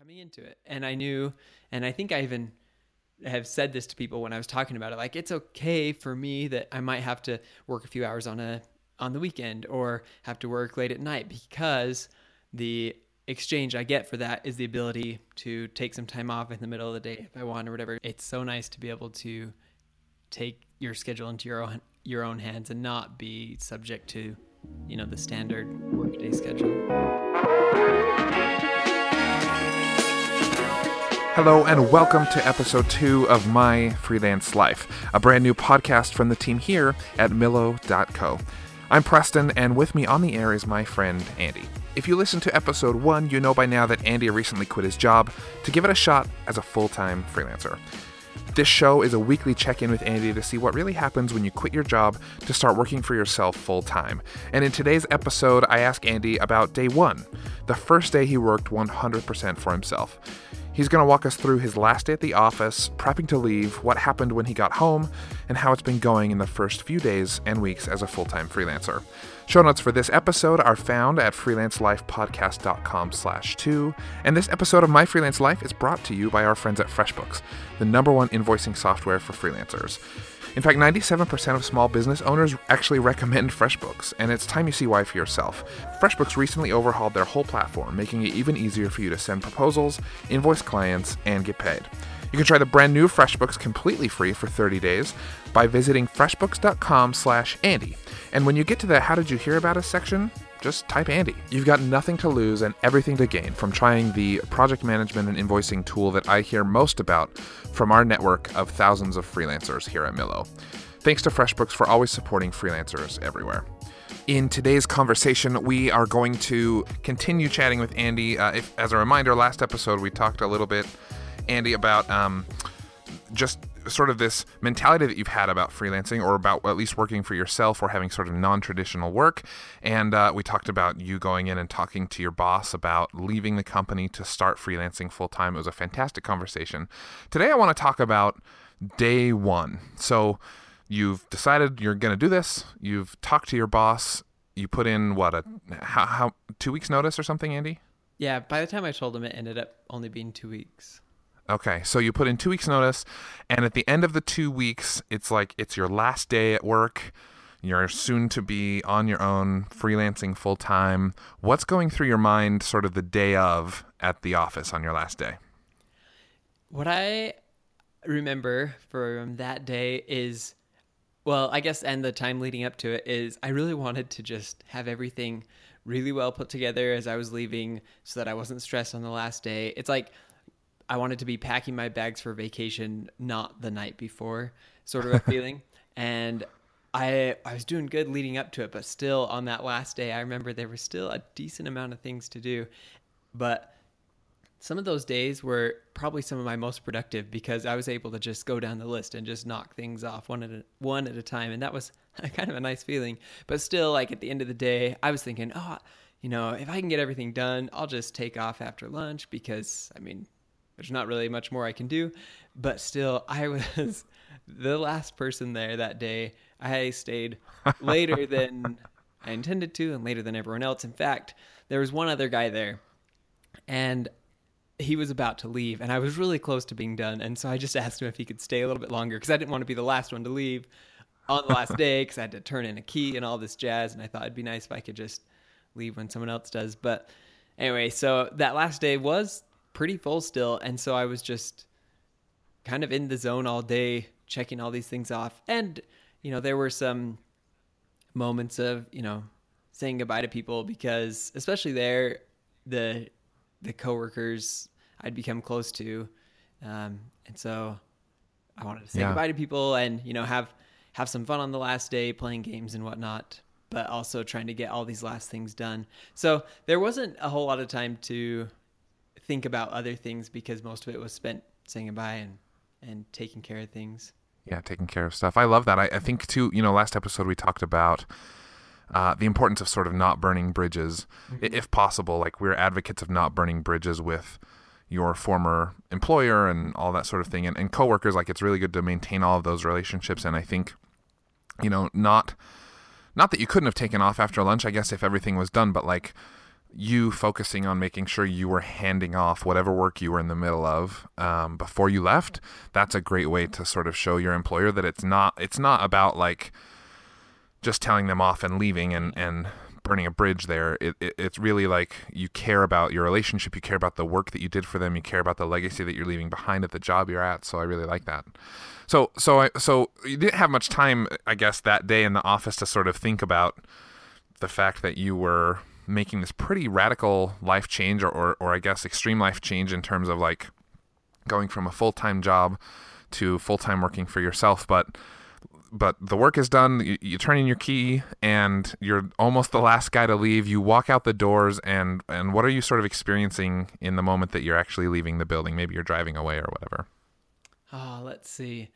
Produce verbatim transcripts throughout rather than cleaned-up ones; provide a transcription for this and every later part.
coming into it. And I knew, and I think I even have said this to people when I was talking about it, like, it's okay for me that I might have to work a few hours on a, on the weekend or have to work late at night, because the exchange I get for that is the ability to take some time off in the middle of the day if I want or whatever. It's so nice to be able to take your schedule into your own, your own hands and not be subject to, you know, the standard workday schedule. Hello and welcome to episode two of My Freelance Life, a brand new podcast from the team here at Millo dot co. I'm Preston, and with me on the air is my friend Andy. If you listened to episode one, you know by now that Andy recently quit his job to give it a shot as a full-time freelancer. This show is a weekly check-in with Andy to see what really happens when you quit your job to start working for yourself full-time. And in today's episode, I ask Andy about day one, the first day he worked one hundred percent for himself. He's going to walk us through his last day at the office, prepping to leave, what happened when he got home, and how it's been going in the first few days and weeks as a full-time freelancer. Show notes for this episode are found at freelancelifepodcast.com slash two, and this episode of My Freelance Life is brought to you by our friends at FreshBooks, the number one invoicing software for freelancers. In fact, ninety-seven percent of small business owners actually recommend FreshBooks, and it's time you see why for yourself. FreshBooks recently overhauled their whole platform, making it even easier for you to send proposals, invoice clients, and get paid. You can try the brand new FreshBooks completely free for thirty days by visiting freshbooks.com slash Andy. And when you get to the How Did You Hear About Us section, just type Andy. You've got nothing to lose and everything to gain from trying the project management and invoicing tool that I hear most about from our network of thousands of freelancers here at Millo. Thanks to FreshBooks for always supporting freelancers everywhere. In today's conversation, we are going to continue chatting with Andy. Uh, if, as a reminder, last episode we talked a little bit, Andy, about um, just sort of this mentality that you've had about freelancing, or about at least working for yourself or having sort of non-traditional work. And uh, we talked about you going in and talking to your boss about leaving the company to start freelancing full-time. It was a fantastic conversation. Today I want to talk about day one. So you've decided you're going to do this. You've talked to your boss. You put in, what, a how, how two weeks notice or something, Andy? Yeah, by the time I told him, it ended up only being two weeks. Okay, so you put in two weeks notice, and at the end of the two weeks, it's like it's your last day at work. You're soon to be on your own, freelancing full time. What's going through your mind sort of the day of at the office on your last day? What I remember from that day is, well, I guess, and the time leading up to it is, I really wanted to just have everything really well put together as I was leaving so that I wasn't stressed on the last day. It's like I wanted to be packing my bags for vacation, not the night before, sort of a feeling. And I I was doing good leading up to it, but still on that last day, I remember there was still a decent amount of things to do. But some of those days were probably some of my most productive, because I was able to just go down the list and just knock things off one at a, one at a time. And that was kind of a nice feeling. But still, like, at the end of the day, I was thinking, oh, you know, if I can get everything done, I'll just take off after lunch, because, I mean, there's not really much more I can do. But still, I was the last person there that day. I stayed later than I intended to and later than everyone else. In fact, there was one other guy there, and he was about to leave, and I was really close to being done. And so I just asked him if he could stay a little bit longer, because I didn't want to be the last one to leave on the last day, because I had to turn in a key and all this jazz. And I thought it'd be nice if I could just leave when someone else does. But anyway, so that last day was pretty full still. And so I was just kind of in the zone all day, checking all these things off. And, you know, there were some moments of, you know, saying goodbye to people, because especially there, the, the coworkers I'd become close to. Um, and so I wanted to say yeah. goodbye to people and, you know, have, have some fun on the last day playing games and whatnot, but also trying to get all these last things done. So there wasn't a whole lot of time to think about other things, because most of it was spent saying goodbye and, and taking care of things. Yeah, taking care of stuff. I love that. I, I think too, you know, last episode we talked about uh, the importance of sort of not burning bridges, mm-hmm. if possible. Like, we're advocates of not burning bridges with your former employer and all that sort of thing. And, and coworkers, like, it's really good to maintain all of those relationships. And I think, you know, not, not that you couldn't have taken off after lunch, I guess, if everything was done, but like, you focusing on making sure you were handing off whatever work you were in the middle of um, before you left, that's a great way to sort of show your employer that it's not it's not about like just telling them off and leaving and, and burning a bridge there. It, it it's really like you care about your relationship, you care about the work that you did for them, you care about the legacy that you're leaving behind at the job you're at. So I really like that. So so I so you didn't have much time, I guess, that day in the office to sort of think about the fact that you were making this pretty radical life change or, or, or I guess extreme life change in terms of like going from a full-time job to full-time working for yourself. But but the work is done, you, you turn in your key and you're almost the last guy to leave. You walk out the doors and, and what are you sort of experiencing in the moment that you're actually leaving the building? Maybe you're driving away or whatever. Oh, let's see.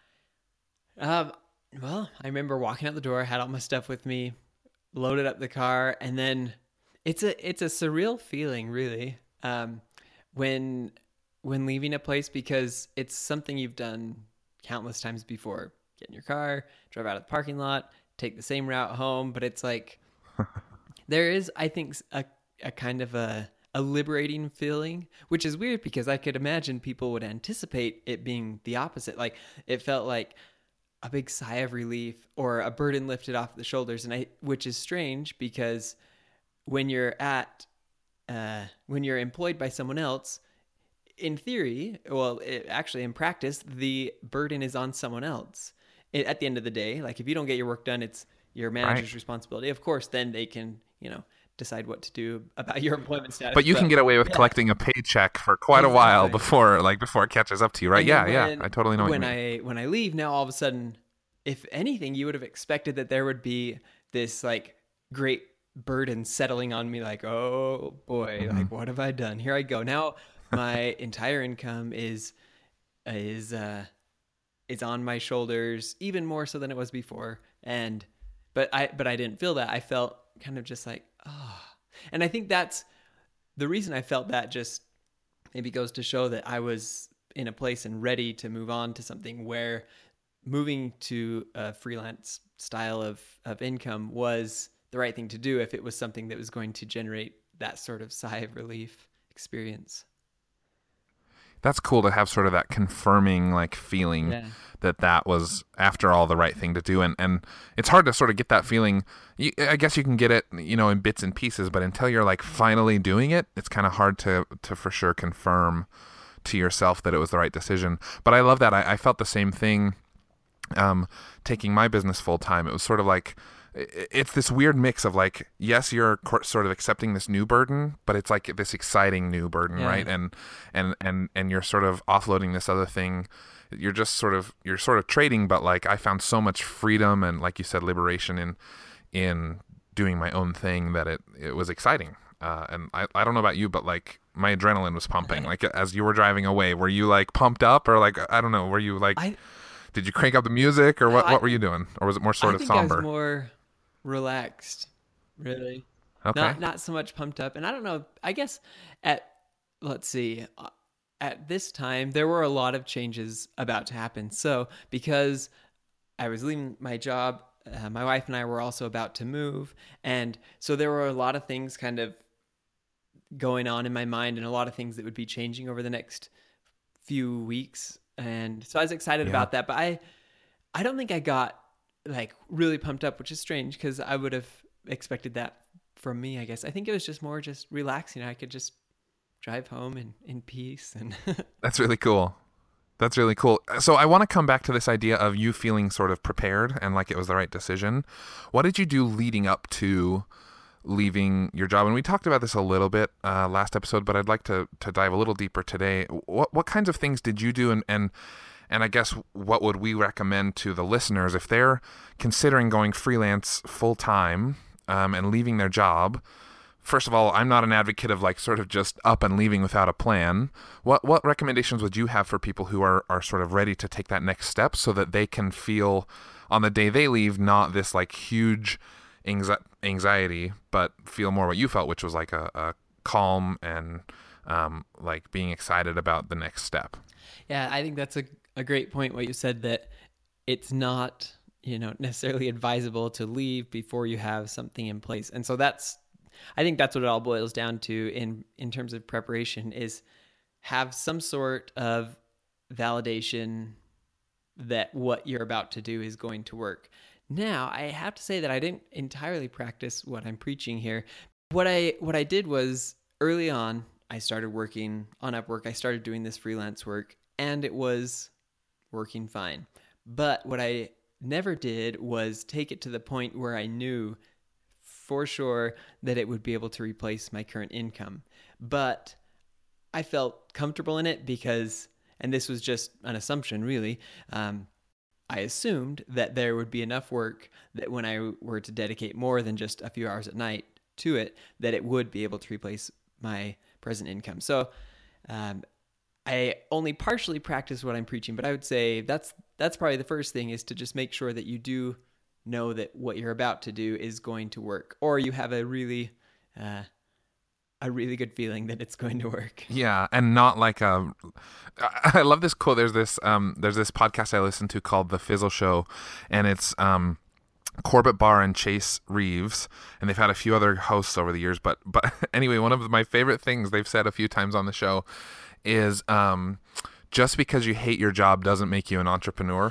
Um, well, I remember walking out the door, had all my stuff with me, loaded up the car, and then it's a it's a surreal feeling, really, um, when when leaving a place, because it's something you've done countless times before. Get in your car, drive out of the parking lot, take the same route home, but it's like there is, I think, a a kind of a a liberating feeling, which is weird because I could imagine people would anticipate it being the opposite. Like it felt like a big sigh of relief or a burden lifted off the shoulders. And I, which is strange because when you're at, uh, when you're employed by someone else, in theory, well, it, actually in practice, the burden is on someone else. It, at the end of the day, like if you don't get your work done, it's your manager's right. responsibility. Of course, then they can, you know, decide what to do about your employment status. But you but, can get away with yeah. collecting a paycheck for quite exactly. a while before, like before it catches up to you, right? Yeah, when, yeah. I totally know when what you mean. I when I leave now, all of a sudden, if anything, you would have expected that there would be this like great burden settling on me, like, oh boy, mm-hmm. like what have I done? Here I go. Now my entire income is is uh, is on my shoulders, even more so than it was before. And but I but I didn't feel that. I felt kind of just like, oh. And I think that's the reason I felt that, just maybe goes to show that I was in a place and ready to move on to something where moving to a freelance style of, of income was the right thing to do if it was something that was going to generate that sort of sigh of relief experience. That's cool to have sort of that confirming like feeling yeah. that that was after all the right thing to do. And, and it's hard to sort of get that feeling. You, I guess you can get it, you know, in bits and pieces, but until you're like finally doing it, it's kind of hard to, to for sure confirm to yourself that it was the right decision. But I love that. I, I felt the same thing um, taking my business full time. It was sort of like, it's this weird mix of like, yes, you're sort of accepting this new burden, but it's like this exciting new burden, yeah. right? And and and and you're sort of offloading this other thing. You're just sort of you're sort of trading, but like I found so much freedom and, like you said, liberation in in doing my own thing that it it was exciting. Uh, and I I don't know about you, but like my adrenaline was pumping. Like as you were driving away, were you like pumped up or like I don't know? Were you like? I, did you crank up the music or what? I, what were you doing? Or was it more sort I of think somber? I was more relaxed, really. Okay. Not not so much pumped up. And I don't know, I guess at let's see, uh, at this time there were a lot of changes about to happen. So because I was leaving my job, uh, my wife and I were also about to move, and so there were a lot of things kind of going on in my mind and a lot of things that would be changing over the next few weeks. And so I was excited yeah. about that, but I I don't think I got like really pumped up, which is strange because I would have expected that from me, I guess. I think it was just more just relaxing. I could just drive home in, in peace. And that's really cool. That's really cool. So I want to come back to this idea of you feeling sort of prepared and like it was the right decision. What did you do leading up to leaving your job? And we talked about this a little bit uh, last episode, but I'd like to to dive a little deeper today. What what kinds of things did you do, and and And I guess what would we recommend to the listeners if they're considering going freelance full time um, and leaving their job? First of all, I'm not an advocate of like sort of just up and leaving without a plan. What what recommendations would you have for people who are, are sort of ready to take that next step so that they can feel on the day they leave not this like huge anxiety, but feel more what you felt, which was like a, a calm and um, like being excited about the next step? Yeah, I think that's a a great point, what you said, that it's not, you know, necessarily advisable to leave before you have something in place. And so that's I think that's what it all boils down to in in terms of preparation, is have some sort of validation that what you're about to do is going to work. Now, I have to say that I didn't entirely practice what I'm preaching here. What I what I did was, early on, I started working on Upwork. I started doing this freelance work, and it was working fine. But what I never did was take it to the point where I knew for sure that it would be able to replace my current income. But I felt comfortable in it because, and this was just an assumption really, um, I assumed that there would be enough work that when I were to dedicate more than just a few hours at night to it, that it would be able to replace my present income. So um, I only partially practice what I'm preaching, but I would say that's that's probably the first thing, is to just make sure that you do know that what you're about to do is going to work, or you have a really uh, a really good feeling that it's going to work. Yeah, and not like a. I love this quote. There's this um, there's this podcast I listen to called The Fizzle Show, and it's um, Corbett Barr and Chase Reeves, and they've had a few other hosts over the years. But but anyway, one of my favorite things they've said a few times on the show is um, just because you hate your job doesn't make you an entrepreneur,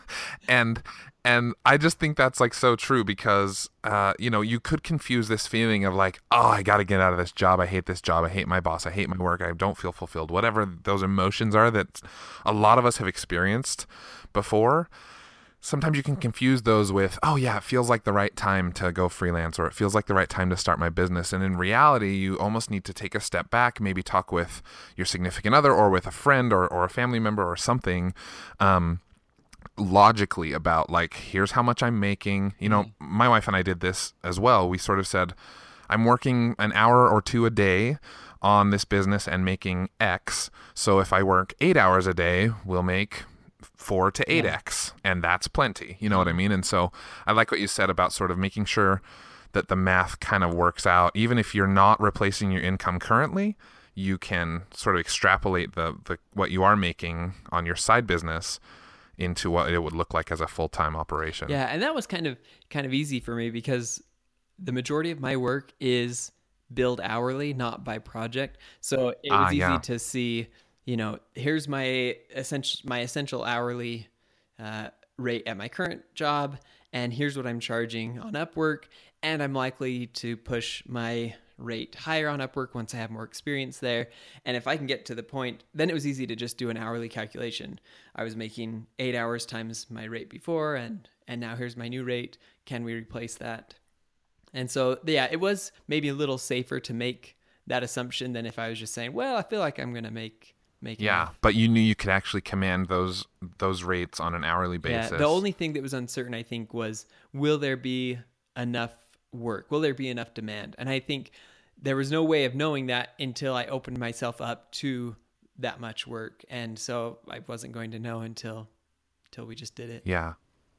and. And I just think that's like so true, because, uh, you know, you could confuse this feeling of like, oh, I got to get out of this job. I hate this job. I hate my boss. I hate my work. I don't feel fulfilled. Whatever those emotions are that a lot of us have experienced before. Sometimes you can confuse those with, oh, yeah, it feels like the right time to go freelance, or it feels like the right time to start my business. And in reality, you almost need to take a step back, maybe talk with your significant other or with a friend or, or a family member or something, um, logically about like, here's how much I'm making. You know, mm-hmm. My wife and I did this as well. We sort of said, I'm working an hour or two a day on this business and making X. So if I work eight hours a day, we'll make four to eight yeah. X, and that's plenty. You know mm-hmm. what I mean? And so I like what you said about sort of making sure that the math kind of works out. Even if you're not replacing your income currently, you can sort of extrapolate the, the what you are making on your side business into what it would look like as a full-time operation. Yeah, and that was kind of kind of easy for me, because the majority of my work is billed hourly, not by project. So it was ah, easy yeah. to see, you know, here's my essential my essential hourly uh, rate at my current job, and here's what I'm charging on Upwork, and I'm likely to push my rate higher on Upwork once I have more experience there. And if I can get to the point, then it was easy to just do an hourly calculation. I was making eight hours times my rate before, and and now here's my new rate. Can we replace that? And so, yeah, it was maybe a little safer to make that assumption than if I was just saying, well, I feel like I'm going to make make yeah, enough. But you knew you could actually command those those rates on an hourly basis. Yeah, the only thing that was uncertain, I think, was, will there be enough work? Will there be enough demand? And I think there was no way of knowing that until I opened myself up to that much work. And so I wasn't going to know until until we just did it. Yeah.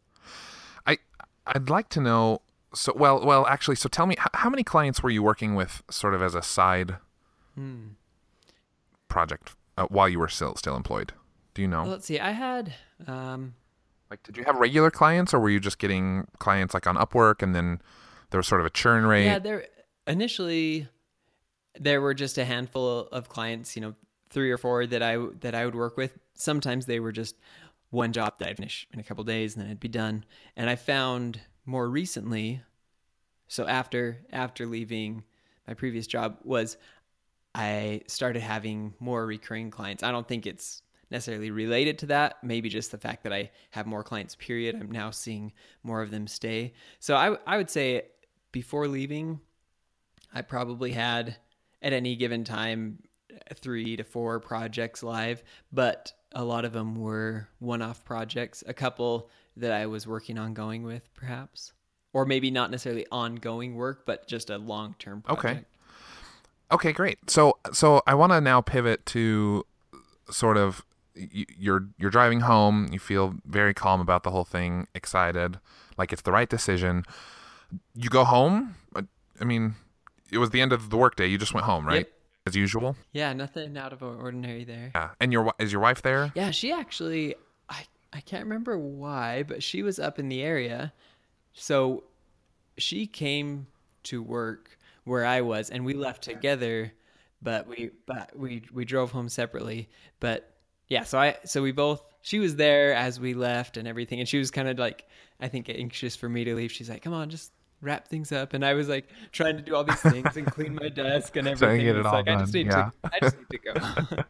I I'd like to know, so well well actually so tell me, how, how many clients were you working with sort of as a side hmm. project uh, while you were still still employed? Do you know? Well, let's see. I had um like did you have regular clients, or were you just getting clients like on Upwork and then there was sort of a churn rate? Yeah, there initially there were just a handful of clients, you know, three or four that I that I would work with. Sometimes they were just one job that I'd finish in a couple of days and then it'd be done. And I found more recently, so after after leaving my previous job, was I started having more recurring clients. I don't think it's necessarily related to that. Maybe just the fact that I have more clients, period. I'm now seeing more of them stay. So I I would say before leaving, I probably had at any given time three to four projects live, but a lot of them were one-off projects, a couple that I was working on going with perhaps, or maybe not necessarily ongoing work, but just a long-term project. Okay. Okay, great. So, so I want to now pivot to sort of you're, you're driving home, you feel very calm about the whole thing, excited, like it's the right decision. You go home. I mean, it was the end of the workday. You just went home, right? Yep. As usual. Yeah, nothing out of ordinary there. Yeah, and your is your wife there? Yeah, she actually, I I can't remember why, but she was up in the area, so she came to work where I was, and we left together, but we but we we drove home separately. But yeah, so I so we both she was there as we left and everything, and she was kind of like I think anxious for me to leave. She's like, "Come on, just wrap things up," and I was like trying to do all these things and clean my desk and Trying to everything. get And it it's all like I just done. need to Yeah. I just need to go.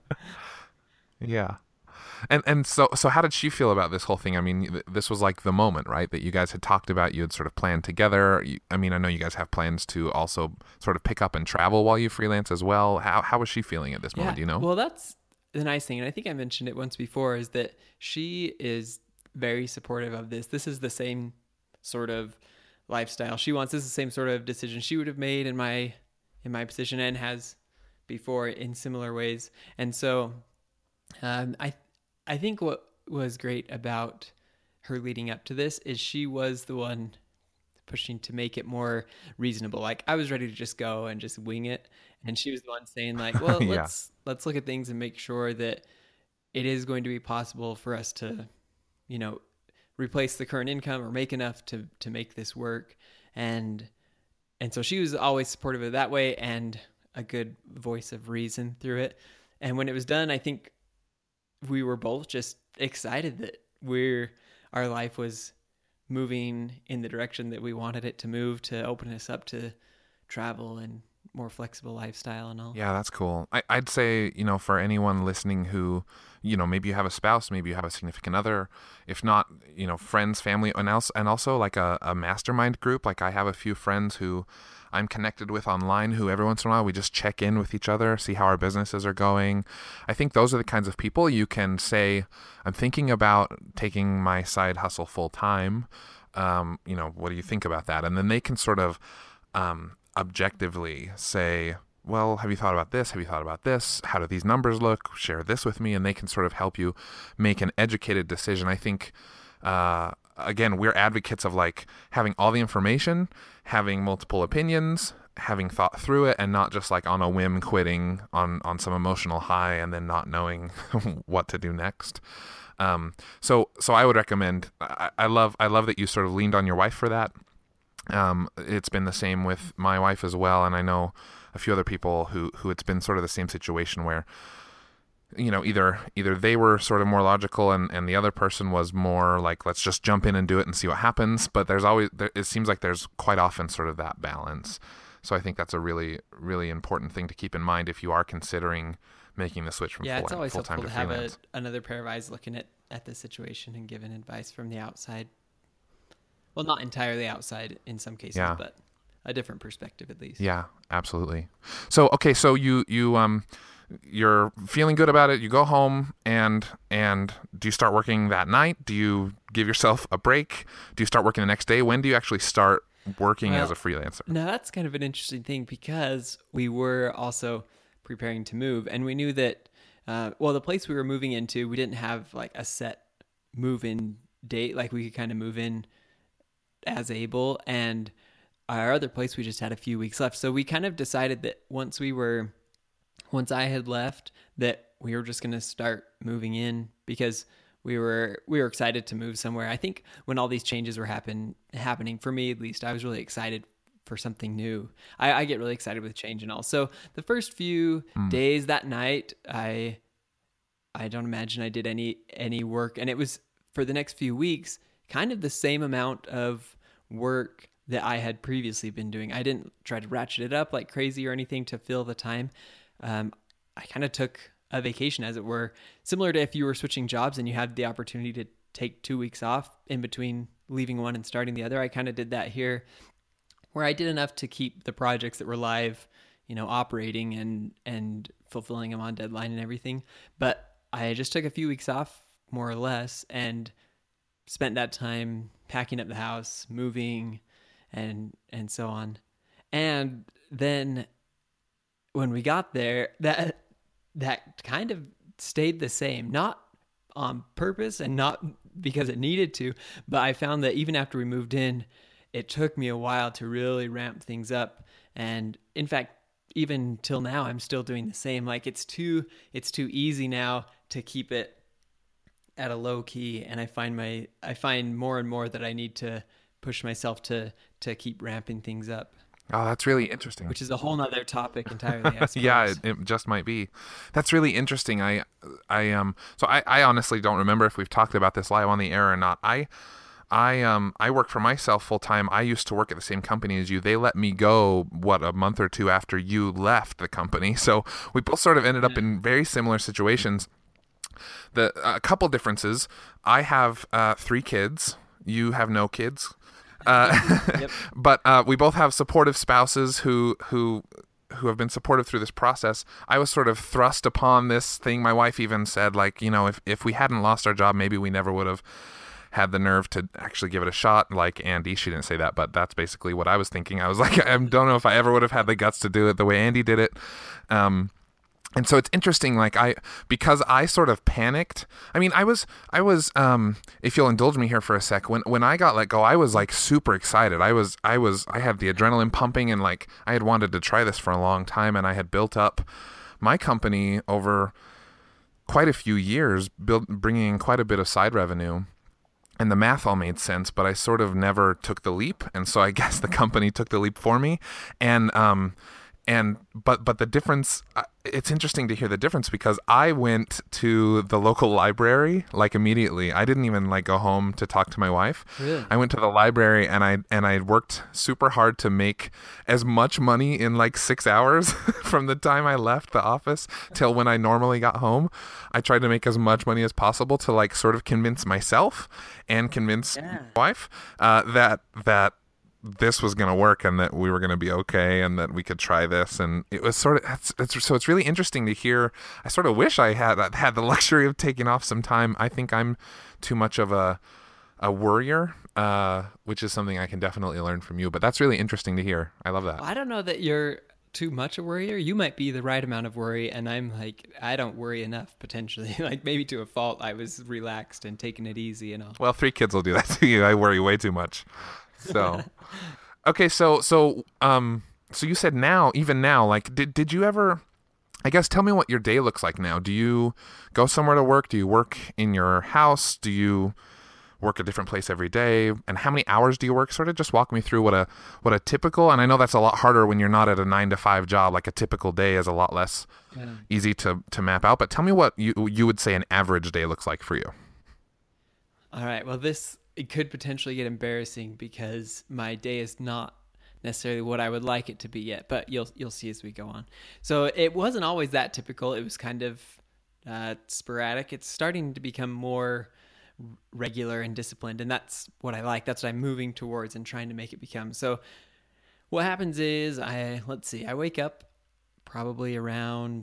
Yeah. And and so so how did she feel about this whole thing? I mean, th- this was like the moment, right? That you guys had talked about, you had sort of planned together. You, I mean, I know you guys have plans to also sort of pick up and travel while you freelance as well. How how was she feeling at this moment? Yeah. Do you know? Well, that's the nice thing. And I think I mentioned it once before is that she is very supportive of this. This is the same sort of lifestyle she wants. This is the same sort of decision she would have made in my in my position and has before in similar ways. And so um, I I think what was great about her leading up to this is she was the one pushing to make it more reasonable. Like I was ready to just go and just wing it, and she was the one saying like, "Well, Yeah. let's let's look at things and make sure that it is going to be possible for us to, you know, replace the current income or make enough to to make this work." And and so she was always supportive of it that way and a good voice of reason through it. And when it was done, I think we were both just excited that we're our life was moving in the direction that we wanted it to move to open us up to travel and more flexible lifestyle and all. Yeah, that's cool. I, I'd say, you know, for anyone listening who, you know, maybe you have a spouse, maybe you have a significant other, if not, you know, friends, family, and else, and also like a, a mastermind group. Like I have a few friends who I'm connected with online who every once in a while we just check in with each other, see how our businesses are going. I think those are the kinds of people you can say, I'm thinking about taking my side hustle full time. Um, you know, what do you think about that? And then they can sort of, um, objectively say, well, have you thought about this? Have you thought about this? How do these numbers look? Share this with me. And they can sort of help you make an educated decision. I think, uh, again, we're advocates of like having all the information, having multiple opinions, having thought through it, and not just like on a whim quitting on, on some emotional high and then not knowing what to do next. Um, so, so I would recommend, I, I love, I love that you sort of leaned on your wife for that. Um, it's been the same with my wife as well. And I know a few other people who, who it's been sort of the same situation where, you know, either, either they were sort of more logical and, and the other person was more like, let's just jump in and do it and see what happens. But there's always, there, it seems like there's quite often sort of that balance. So I think that's a really, really important thing to keep in mind if you are considering making the switch from Yeah, full, it's always full-time helpful to to have a, freelance. another pair of eyes looking at, at the situation and giving advice from the outside. Well, not entirely outside in some cases, Yeah. but a different perspective at least. Yeah, absolutely. So, okay, so you, you, um, you're feeling good about it. You go home and, and do you start working that night? Do you give yourself a break? Do you start working the next day? When do you actually start working Well, as a freelancer? Now, that's kind of an interesting thing because we were also preparing to move and we knew that, uh, well, the place we were moving into, we didn't have like a set move in date. Like we could kind of move in as able, and our other place we just had a few weeks left, so we kind of decided that once we were once I had left that we were just going to start moving in because we were we were excited to move somewhere. I think when all these changes were happen happening for me, at least, I was really excited for something new. I, I get really excited with change and all. So the first few Mm. days, that night, I I don't imagine I did any any work, and it was for the next few weeks kind of the same amount of work that I had previously been doing. I didn't try to ratchet it up like crazy or anything to fill the time. Um, I kind of took a vacation, as it were, similar to if you were switching jobs and you had the opportunity to take two weeks off in between leaving one and starting the other. I kind of did that here, where I did enough to keep the projects that were live, you know, operating and and fulfilling them on deadline and everything. But I just took a few weeks off, more or less, and spent that time packing up the house, moving, and and so on. And then when we got there, that that kind of stayed the same, not on purpose and not because it needed to, but I found that even after we moved in, it took me a while to really ramp things up. And in fact, even till now, I'm still doing the same. Like it's too it's too easy now to keep it at a low key, and I find my I find more and more that I need to push myself to to keep ramping things up. Oh, that's really interesting. which is a whole nother topic entirely, I Yeah, suppose. it, it just might be. That's really interesting. I, I um, so I, I honestly don't remember if we've talked about this live on the air or not. I, I um, I work for myself full time. I used to work at the same company as you. They let me go what a month or two after you left the company. So we both sort of ended up Yeah. in very similar situations. The a couple differences. I have uh, three kids. You have no kids. Uh, Yep. but uh, we both have supportive spouses who who who have been supportive through this process. I was sort of thrust upon this thing. My wife even said, like, you know, if if we hadn't lost our job, maybe we never would have had the nerve to actually give it a shot. Like Andy, she didn't say that, but that's basically what I was thinking. I was like, I don't know if I ever would have had the guts to do it the way Andy did it. Um, And so it's interesting, like I, because I sort of panicked. I mean, I was, I was, um, if you'll indulge me here for a sec, when, when I got let go, I was like super excited. I was, I was, I had the adrenaline pumping, and like I had wanted to try this for a long time, and I had built up my company over quite a few years, built, bringing in quite a bit of side revenue. And the math all made sense, but I sort of never took the leap. And so I guess the company took the leap for me. And, um, And but but the difference, uh, it's interesting to hear the difference, because I went to the local library like immediately. I didn't even like go home to talk to my wife. Really? I went to the library, and I and I worked super hard to make as much money in like six hours from the time I left the office till when I normally got home. I tried to make as much money as possible to like sort of convince myself and convince Yeah. my wife uh, that that. this was going to work, and that we were going to be okay, and that we could try this. And it was sort of, it's, it's, so it's really interesting to hear. I sort of wish I had had the luxury of taking off some time. I think I'm too much of a, a worrier, uh, which is something I can definitely learn from you, but that's really interesting to hear. I love that. I don't know that you're too much a worrier. You might be the right amount of worry, and I'm like, I don't worry enough, potentially. Like maybe to a fault, I was relaxed and taking it easy and all. Well, three kids will do that to you. I worry way too much. So, okay. So, so, um, so you said now, even now, like, did, did you ever, I guess, tell me what your day looks like now. Do you go somewhere to work? Do you work in your house? Do you work a different place every day? And how many hours do you work? Sort of just walk me through what a, what a typical, and I know that's a lot harder when you're not at a nine to five job. Like a typical day is a lot less Yeah. easy to, to map out, but tell me what you, you would say an average day looks like for you. All right. Well, this it could potentially get embarrassing because my day is not necessarily what I would like it to be yet, but you'll you'll see as we go on. So it wasn't always that typical. It was kind of uh, sporadic. It's starting to become more regular and disciplined, and that's what I like. That's what I'm moving towards and trying to make it become. So what happens is I let's see. I wake up probably around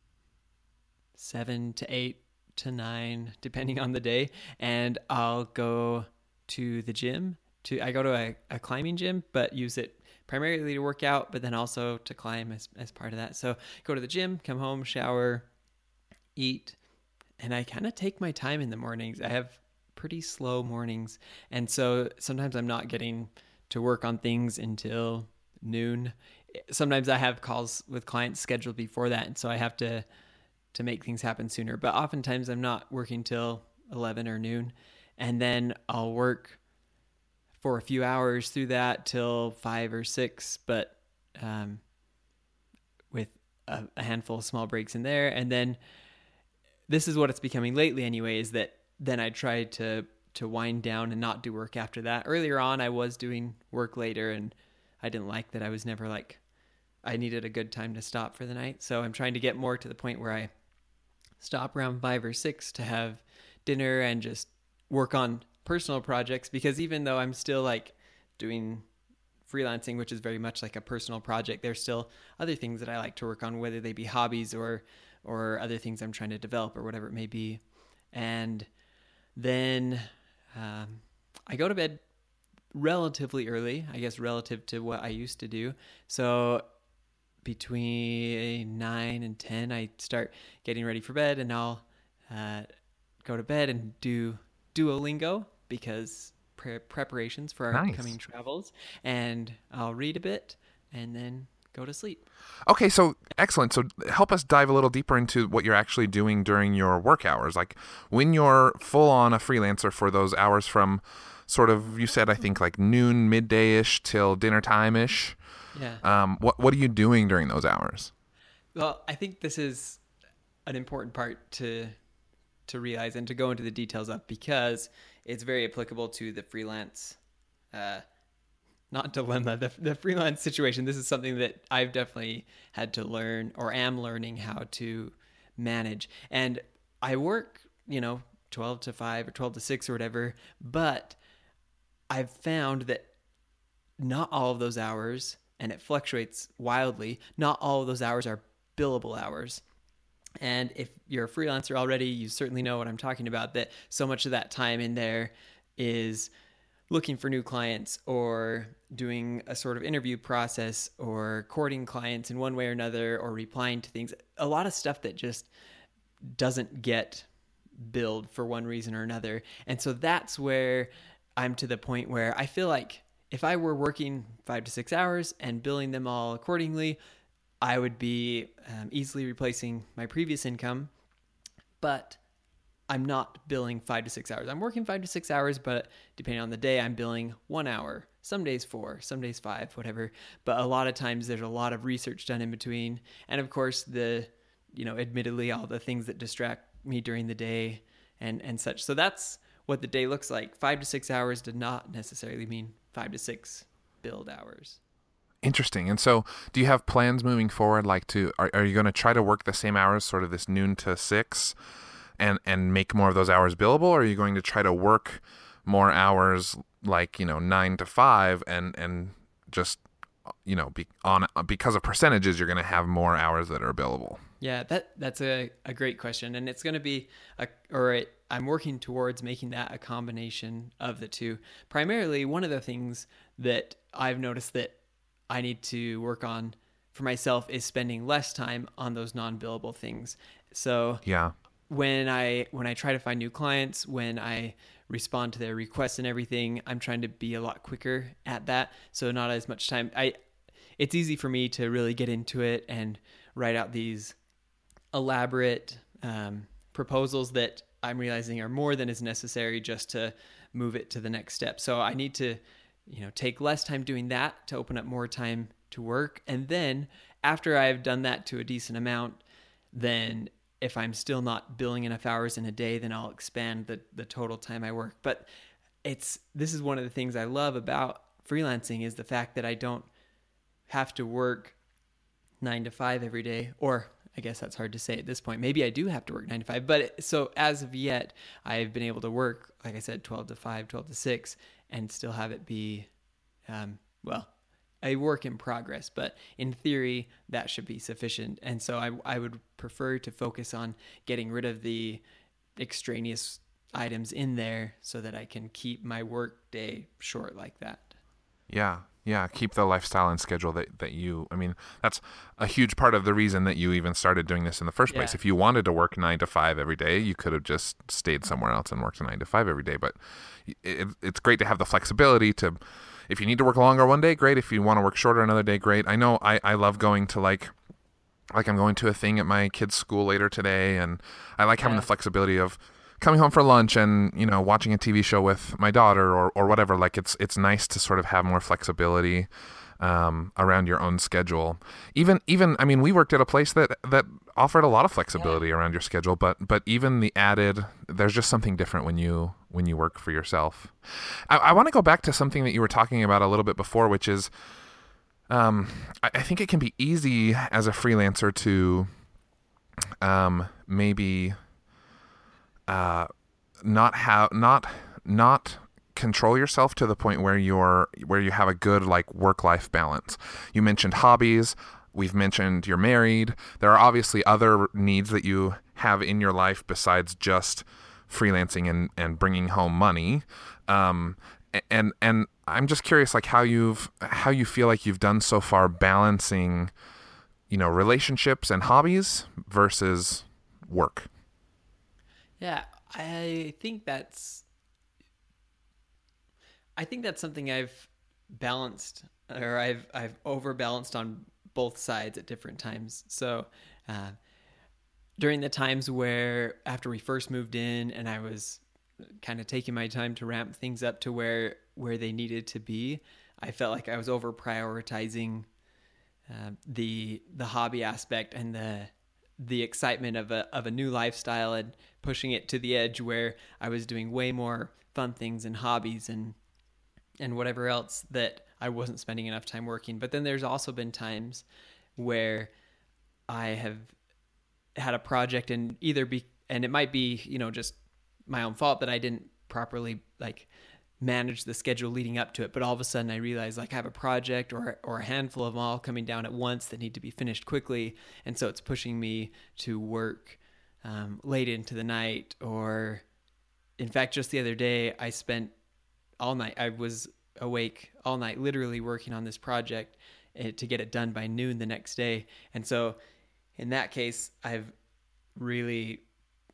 seven to eight to nine, depending on the day, and I'll go to the gym. To I go to a, a climbing gym, but use it primarily to work out, but then also to climb as, as part of that. So go to the gym, come home, shower, eat, and I kind of take my time in the mornings. I have pretty slow mornings, and so sometimes I'm not getting to work on things until noon. Sometimes I have calls with clients scheduled before that, and so I have to to make things happen sooner. But oftentimes I'm not working till eleven or noon, and then I'll work for a few hours through that till five or six, but um, with a, a handful of small breaks in there. And then this is what it's becoming lately anyway, is that then I try to to wind down and not do work after that. Earlier on, I was doing work later, and I didn't like that. I was never like, I needed a good time to stop for the night. So I'm trying to get more to the point where I stop around five or six to have dinner and just work on personal projects, because even though I'm still like doing freelancing, which is very much like a personal project, there's still other things that I like to work on, whether they be hobbies or or other things I'm trying to develop or whatever it may be. And then um, I go to bed relatively early, I guess, relative to what I used to do. So between nine and ten, I start getting ready for bed, and I'll uh, go to bed and do Duolingo, because pre- preparations for our Nice. upcoming travels, and I'll read a bit and then go to sleep. Okay, so excellent. So help us dive a little deeper into what you're actually doing during your work hours. Like when you're full on a freelancer for those hours from sort of, you said, I think like noon, midday-ish till dinner time-ish. Yeah. Um, what what are you doing during those hours? Well, I think this is an important part to to realize and to go into the details of, because it's very applicable to the freelance, uh, not dilemma, the, the freelance situation. This is something that I've definitely had to learn, or am learning how to manage. And I work, you know, twelve to five or twelve to six or whatever, but I've found that not all of those hours, and it fluctuates wildly, not all of those hours are billable hours. And if you're a freelancer already, you certainly know what I'm talking about, that so much of that time in there is looking for new clients, or doing a sort of interview process, or courting clients in one way or another, or replying to things. A lot of stuff that just doesn't get billed for one reason or another. And so that's where I'm to the point where I feel like if I were working five to six hours and billing them all accordingly, I would be um, easily replacing my previous income. But I'm not billing five to six hours. I'm working five to six hours, but depending on the day, I'm billing one hour. Some days four, some days five, whatever. But a lot of times there's a lot of research done in between. And of course, the, you know, admittedly, all the things that distract me during the day and, and such. So that's what the day looks like. Five to six hours did not necessarily mean five to six billed hours. Interesting. And so, do you have plans moving forward? Like, to are are you going to try to work the same hours, sort of this noon to six, and and make more of those hours billable, or are you going to try to work more hours, like, you know, nine to five, and and just, you know, be on because of percentages, you're going to have more hours that are billable? Yeah, that that's a, a great question, and it's going to be a or it, I'm working towards making that a combination of the two. Primarily, one of the things that I've noticed that I need to work on for myself is spending less time on those non-billable things. So Yeah. when I when I try to find new clients, when I respond to their requests and everything, I'm trying to be a lot quicker at that. So not as much time. I it's easy for me to really get into it and write out these elaborate um, proposals that I'm realizing are more than is necessary just to move it to the next step. So I need to, you know, take less time doing that to open up more time to work. And then after I've done that to a decent amount, then if I'm still not billing enough hours in a day, then I'll expand the, the total time I work. But it's, this is one of the things I love about freelancing, is the fact that I don't have to work nine to five every day, or I guess that's hard to say at this point. Maybe I do have to work nine to five, but so as of yet, I've been able to work, like I said, twelve to five, twelve to six, and still have it be, um, well, a work in progress. But in theory, that should be sufficient. And so I, I would prefer to focus on getting rid of the extraneous items in there so that I can keep my work day short like that. Yeah. Yeah, keep the lifestyle and schedule that, that you, I mean, that's a huge part of the reason that you even started doing this in the first place. Yeah. If you wanted to work nine to five every day, you could have just stayed somewhere else and worked nine to five every day. But it, it's great to have the flexibility to, if you need to work longer one day, great. If you want to work shorter another day, great. I know I, I love going to like, like I'm going to a thing at my kid's school later today, and I like having Yeah. the flexibility of coming home for lunch and, you know, watching a T V show with my daughter, or, or whatever. Like, it's it's nice to sort of have more flexibility um, around your own schedule. Even even I mean, we worked at a place that that offered a lot of flexibility Yeah. around your schedule, but but even the added, there's just something different when you when you work for yourself. I, I want to go back to something that you were talking about a little bit before, which is, um, I, I think it can be easy as a freelancer to um, maybe. Uh, not have not not control yourself to the point where you're where you have a good like work-life balance. You mentioned hobbies. We've mentioned you're married. There are obviously other needs that you have in your life besides just freelancing and, and bringing home money. Um, and and I'm just curious, like how you've how you feel like you've done so far balancing, you know, relationships and hobbies versus work. Yeah, I think that's I think that's something I've balanced, or I've I've overbalanced on both sides at different times. So uh, during the times where after we first moved in and I was kind of taking my time to ramp things up to where where they needed to be, I felt like I was over prioritizing uh, the the hobby aspect and the the excitement of a of a new lifestyle and pushing it to the edge where I was doing way more fun things and hobbies and and whatever else that I wasn't spending enough time working. But then there's also been times where I have had a project and either be, and it might be, you know, just my own fault that I didn't properly like manage the schedule leading up to it. But all of a sudden I realize like I have a project or, or a handful of them all coming down at once that need to be finished quickly. And so it's pushing me to work um, late into the night. Or in fact, just the other day I spent all night. I was awake all night, literally working on this project to get it done by noon the next day. And so in that case, I've really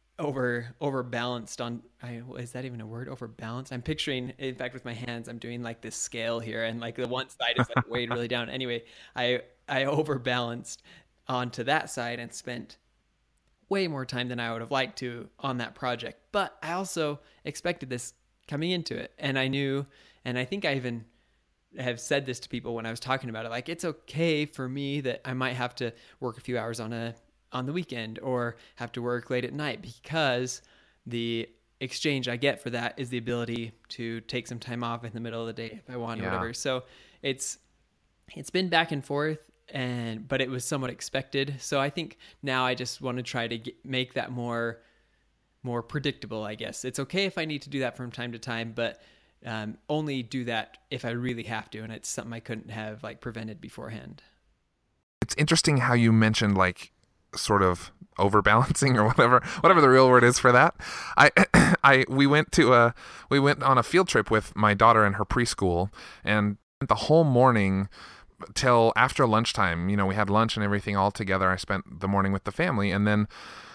over overbalanced on, I, is that even a word? Overbalanced? I'm picturing, in fact, with my hands, I'm doing like this scale here, and like the one side is like weighed really down. Anyway, I I overbalanced onto that side and spent way more time than I would have liked to on that project. But I also expected this coming into it, and I knew, and I think I even have said this to people when I was talking about it, like it's okay for me that I might have to work a few hours on a on the weekend or have to work late at night, because the exchange I get for that is the ability to take some time off in the middle of the day if I want, yeah. or whatever. So it's it's been back and forth, and but it was somewhat expected. So I think now I just want to try to get, make that more more predictable, I guess. It's okay if I need to do that from time to time, but um, only do that if I really have to, and it's something I couldn't have like prevented beforehand. It's interesting how you mentioned like sort of overbalancing or whatever whatever the real word is for that. I I we went to a we went on a field trip with my daughter and her preschool, and the whole morning till after lunchtime, you know, we had lunch and everything all together. I spent the morning with the family, and then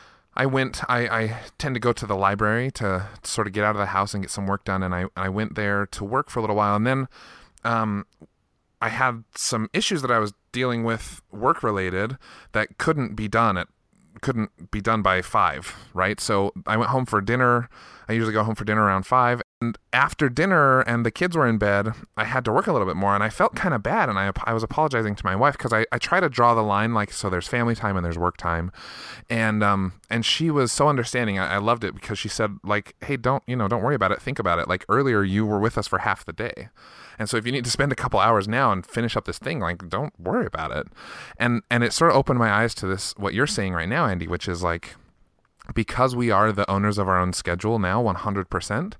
I went I, I tend to go to the library to sort of get out of the house and get some work done, and I I went there to work for a little while, and then um I had some issues that I was dealing with work related that couldn't be done at couldn't be done by five, right? So I went home for dinner. I usually go home for dinner around five. And after dinner and the kids were in bed, I had to work a little bit more, and I felt kind of bad. And I, I was apologizing to my wife because I, I try to draw the line, like, so there's family time and there's work time. And, um, and she was so understanding. I, I loved it because she said, like, hey, don't, you know, don't worry about it. Think about it. Like earlier you were with us for half the day. And so if you need to spend a couple hours now and finish up this thing, like, don't worry about it. And, and it sort of opened my eyes to this, what you're saying right now, Andy, which is like, because we are the owners of our own schedule now, one hundred percent,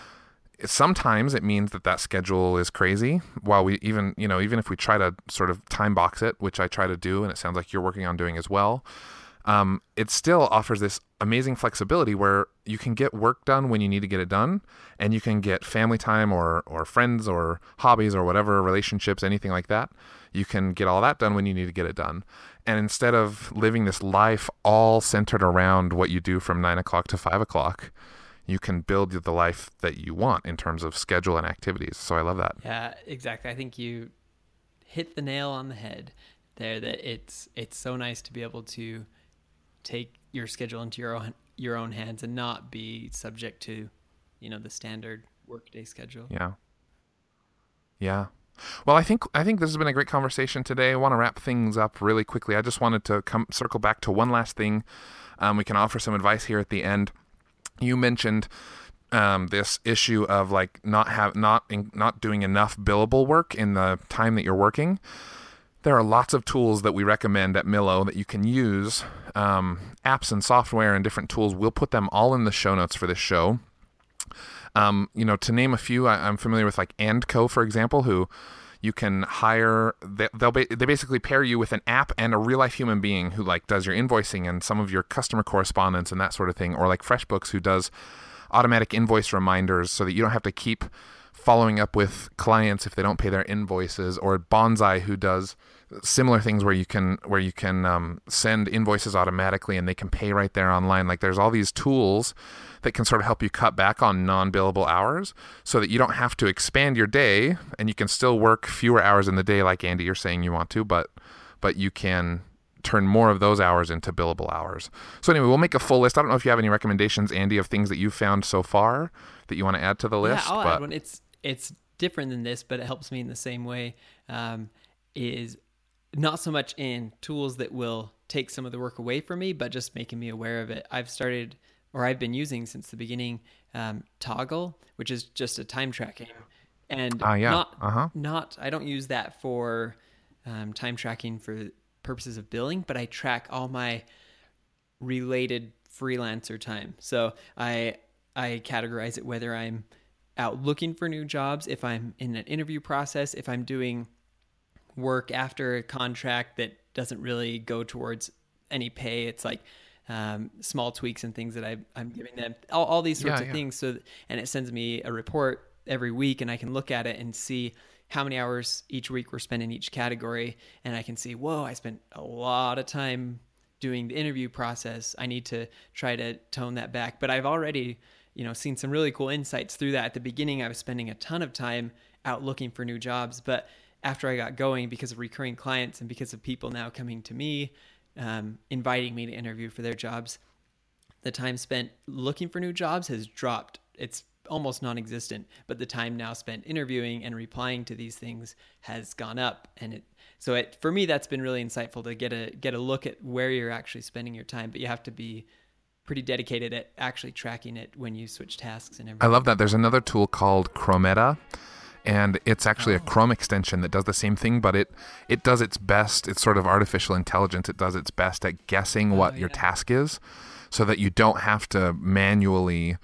sometimes it means that that schedule is crazy. While we even, you know, even if we try to sort of time box it, which I try to do, and it sounds like you're working on doing as well, um, it still offers this amazing flexibility where you can get work done when you need to get it done, and you can get family time or, or friends or hobbies or whatever, relationships, anything like that. You can get all that done when you need to get it done. And instead of living this life all centered around what you do from nine o'clock to five o'clock, you can build the life that you want in terms of schedule and activities. So I love that. Yeah, exactly. I think you hit the nail on the head there, that it's it's so nice to be able to take your schedule into your own your own hands and not be subject to, you know, the standard workday schedule. Yeah. Yeah. Well, I think I think this has been a great conversation today. I want to wrap things up really quickly. I just wanted to come circle back to one last thing. Um, we can offer some advice here at the end. You mentioned um, this issue of like not have not in, not doing enough billable work in the time that you're working. There are lots of tools that we recommend at Millo that you can use, um, apps and software and different tools. We'll put them all in the show notes for this show. Um, you know, to name a few, I, I'm familiar with like And Co, for example, who you can hire. They, they'll ba- they basically pair you with an app and a real life human being who like does your invoicing and some of your customer correspondence and that sort of thing, or like FreshBooks, who does automatic invoice reminders so that you don't have to keep following up with clients if they don't pay their invoices, or Bonsai, who does similar things where you can where you can um, send invoices automatically and they can pay right there online. Like there's all these tools that can sort of help you cut back on non-billable hours so that you don't have to expand your day, and you can still work fewer hours in the day like Andy, you're saying you want to, but but you can turn more of those hours into billable hours. So anyway, we'll make a full list. I don't know if you have any recommendations, Andy, of things that you've found so far that you want to add to the list. Yeah, I'll but... add one. It's, it's different than this, but it helps me in the same way, um, is not so much in tools that will take some of the work away from me, but just making me aware of it. I've started, or I've been using since the beginning, um, Toggle, which is just a time tracking. And Ah, yeah. not, Uh-huh. not, I don't use that for um, time tracking for purposes of billing, but I track all my related freelancer time. So I, I categorize it whether I'm out looking for new jobs, if I'm in an interview process, if I'm doing work after a contract that doesn't really go towards any pay. It's like um, small tweaks and things that I, I'm giving them, all, all these sorts Yeah, of yeah. things. So, and it sends me a report every week, and I can look at it and see how many hours each week we're spending in each category. And I can see, whoa, I spent a lot of time doing the interview process. I need to try to tone that back. But I've already, you know, seen some really cool insights through that. At the beginning, I was spending a ton of time out looking for new jobs, but after I got going, because of recurring clients and because of people now coming to me, um, inviting me to interview for their jobs, the time spent looking for new jobs has dropped. It's almost non-existent, but the time now spent interviewing and replying to these things has gone up. And it, so it, for me, that's been really insightful to get a, get a look at where you're actually spending your time, but you have to be pretty dedicated at actually tracking it when you switch tasks and everything. I love that. There's another tool called Chrometa, and it's actually Oh. a Chrome extension that does the same thing, but it, it does its best. It's sort of artificial intelligence. It does its best at guessing what Oh, your yeah. task is so that you don't have to manually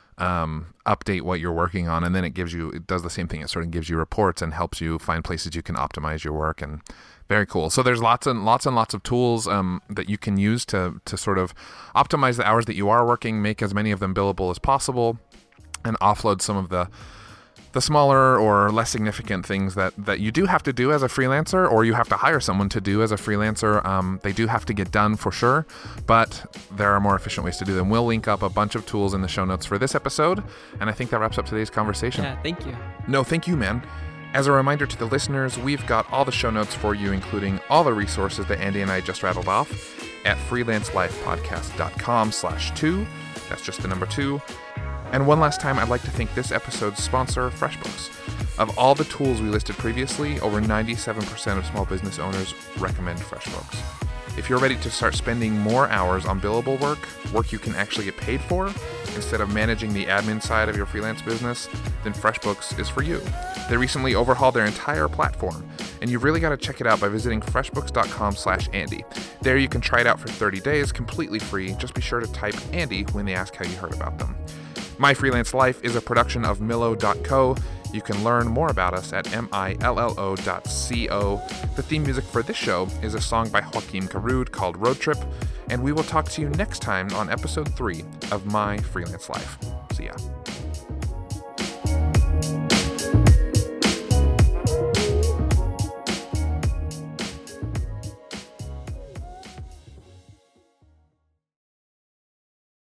um, update what you're working on. And then it gives you, it does the same thing. It sort of gives you reports and helps you find places you can optimize your work. And very cool. So there's lots and lots and lots of tools um, that you can use to, to sort of optimize the hours that you are working, make as many of them billable as possible, and offload some of the the smaller or less significant things that, that you do have to do as a freelancer, or you have to hire someone to do as a freelancer. Um, they do have to get done for sure, but there are more efficient ways to do them. We'll link up a bunch of tools in the show notes for this episode, and I think that wraps up today's conversation. Yeah, thank you. No, thank you, man. As a reminder to the listeners, we've got all the show notes for you, including all the resources that Andy and I just rattled off at freelancelifepodcast.com slash two. That's just the number two. And one last time, I'd like to thank this episode's sponsor, FreshBooks. Of all the tools we listed previously, over ninety-seven percent of small business owners recommend FreshBooks. If you're ready to start spending more hours on billable work, work you can actually get paid for, instead of managing the admin side of your freelance business, then FreshBooks is for you. They recently overhauled their entire platform, and you've really got to check it out by visiting freshbooks.com slash Andy. There you can try it out for thirty days, completely free. Just be sure to type Andy when they ask how you heard about them. My Freelance Life is a production of Millo dot co. You can learn more about us at M I L L O dot co. The theme music for this show is a song by Joaquin Carud called Road Trip, and we will talk to you next time on episode three of My Freelance Life. See ya.